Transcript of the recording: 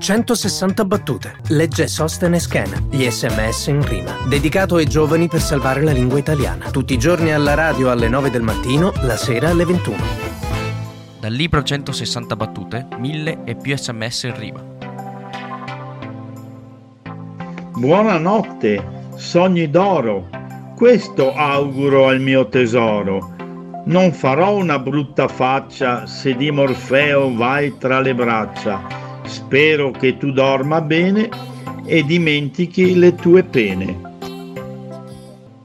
160 battute. Legge Sostenes Schena. Gli SMS in rima. Dedicato ai giovani per salvare la lingua italiana. Tutti i giorni alla radio alle 9 del mattino, la sera alle 21. Dal libro 160 battute, 1000 e più SMS in rima. Buonanotte, sogni d'oro. Questo auguro al mio tesoro. Non farò una brutta faccia se di Morfeo vai tra le braccia. Spero che tu dorma bene e dimentichi le tue pene.